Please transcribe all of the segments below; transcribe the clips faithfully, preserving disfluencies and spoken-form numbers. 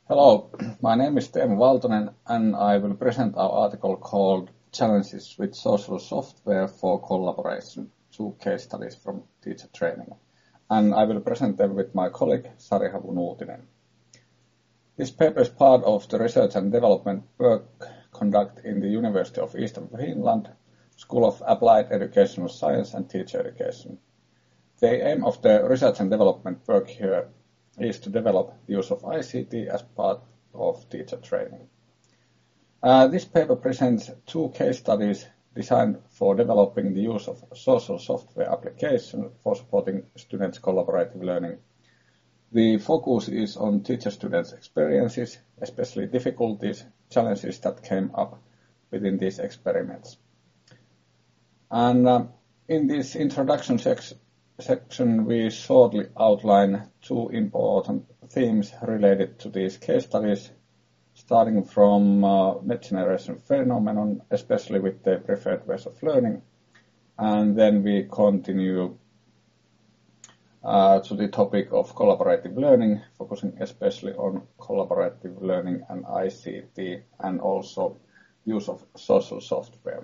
Hello, my name is Teemu Valtonen and I will present our article called Challenges with Social Software for Collaboration, two case studies from teacher training. And I will present them with my colleague Sari Havu-Nuutinen. This paper is part of the research and development work conducted in the University of Eastern Finland, School of Applied Educational Science and Teacher Education. The aim of the research and development work here is to develop the use of I C T as part of teacher training. Uh, this paper presents two case studies designed for developing the use of social software application for supporting students' collaborative learning. The focus is on teacher-students experiences, especially difficulties, challenges that came up within these experiments. And uh, in this introduction section, section we shortly outline two important themes related to these case studies, starting from uh, next generation phenomenon, especially with the preferred ways of learning, and then we continue uh, to the topic of collaborative learning, focusing especially on collaborative learning and I C T, and also use of social software.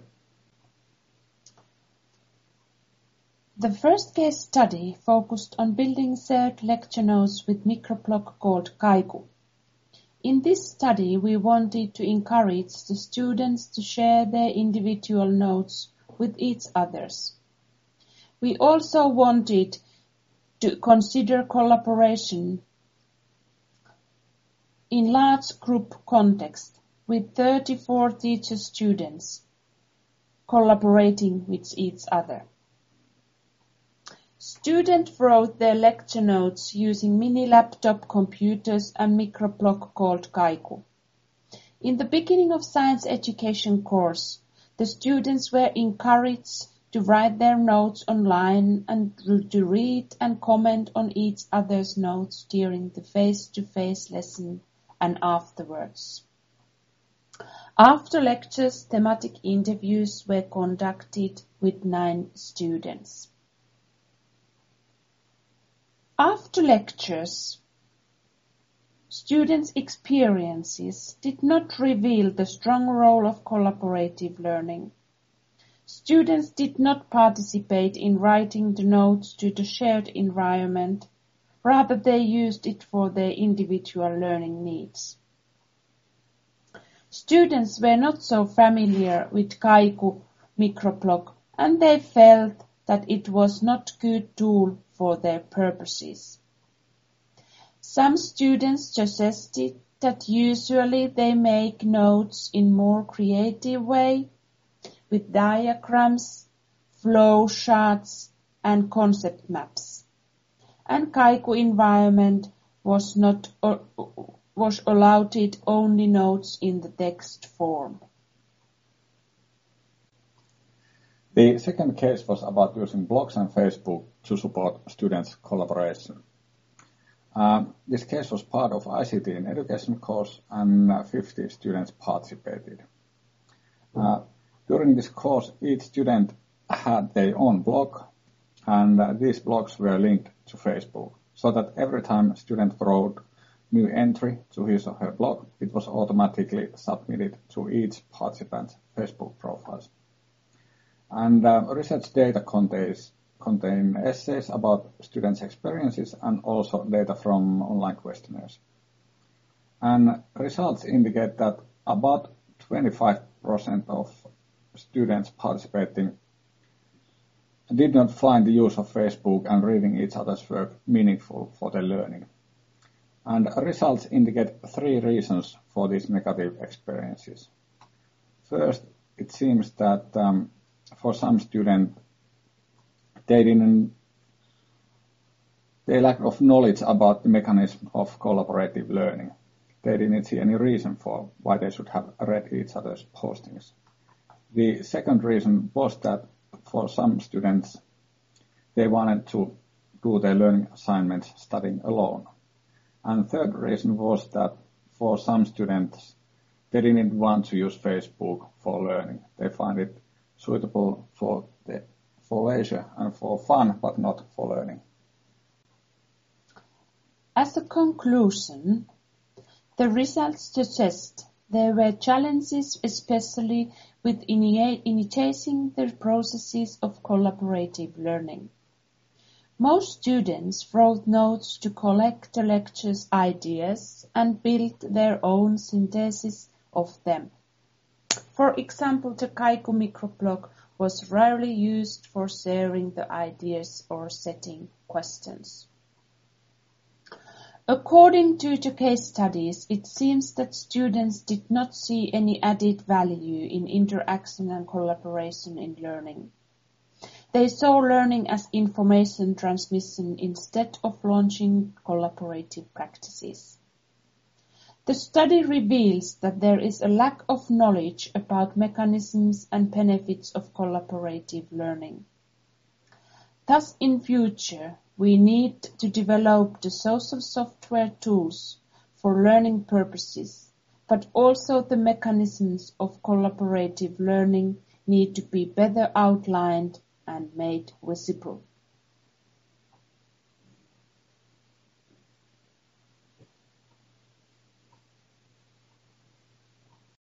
The first case study focused on building shared lecture notes with microblog called Kaiku. In this study, we wanted to encourage the students to share their individual notes with each others. We also wanted to consider collaboration in large group context with thirty-four teacher students collaborating with each other. Students wrote their lecture notes using mini laptop computers and microblog called Kaiku. In the beginning of science education course, the students were encouraged to write their notes online and to read and comment on each other's notes during the face-to-face lesson and afterwards. After lectures, thematic interviews were conducted with nine students. After lectures, students' experiences did not reveal the strong role of collaborative learning. Students did not participate in writing the notes to the shared environment, rather they used it for their individual learning needs. Students were not so familiar with Kaiku microblog and they felt that it was not a good tool for their purposes. Some students suggested that usually they make notes in more creative way, with diagrams, flow charts and concept maps. And Kaiku environment was not uh, was allowed only notes in the text form. The second case was about using blogs and Facebook to support students' collaboration. Um, this case was part of I C T in Education course and uh, fifty students participated. Uh, during this course, each student had their own blog and uh, these blogs were linked to Facebook, so that every time a student wrote new entry to his or her blog, it was automatically submitted to each participant's Facebook profiles. And uh, research data contains contain essays about students' experiences and also data from online questionnaires. And results indicate that about twenty-five percent of students participating did not find the use of Facebook and reading each other's work meaningful for their learning. And results indicate three reasons for these negative experiences. First, it seems that um, for some students, they didn't, they lack of knowledge about the mechanism of collaborative learning. They didn't see any reason for why they should have read each other's postings. The second reason was that for some students, they wanted to do their learning assignments studying alone. And third reason was that for some students, they didn't want to use Facebook for learning. They find it suitable for the, for leisure and for fun, but not for learning. As a conclusion, The results suggest there were challenges especially with initiating the processes of collaborative learning. Most students wrote notes to collect the lecture's ideas and build their own synthesis of them. For example, the Kaiku microblog was rarely used for sharing the ideas or setting questions. According to the case studies, it seems that students did not see any added value in interaction and collaboration in learning. They saw learning as information transmission instead of launching collaborative practices. The study reveals that there is a lack of knowledge about mechanisms and benefits of collaborative learning. Thus, in future, we need to develop the social software tools for learning purposes, but also the mechanisms of collaborative learning need to be better outlined and made visible.